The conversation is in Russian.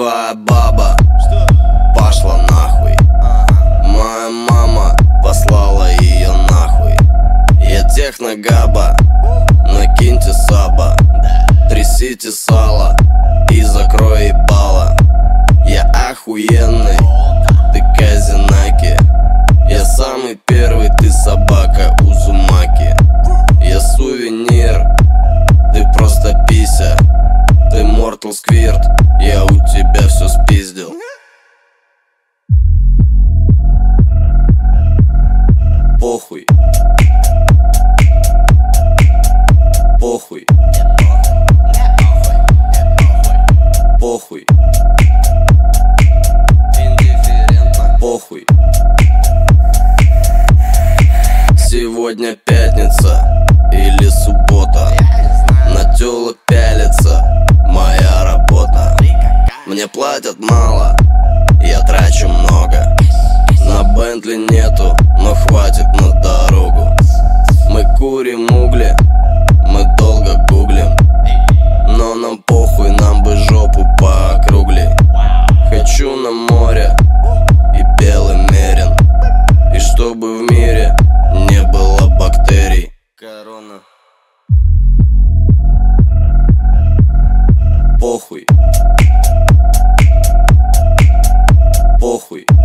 Твоя баба пошла нахуй. Моя мама послала ее нахуй. Я техногаба, накиньте саба, трясите сало и закрой ебало. Я охуенный, ты казинаки. Я самый первый, ты собака Узумаки. Я сувенир, ты просто пися. Ты Mortal Squirt, я у тебя все спиздил. Похуй. Похуй. Похуй. Индифферентно. Похуй. Сегодня пятница или суббота. На тёлок пялится моя работа. Мне платят мало, я трачу много. На Бентли нету, но хватит на дорогу. Мы курим угли, мы долго гуглим. Но нам похуй, нам бы жопу поокругли. Хочу на море и белый мерин, и чтобы в мире не было бактерий. Корона. Похуй. Похуй.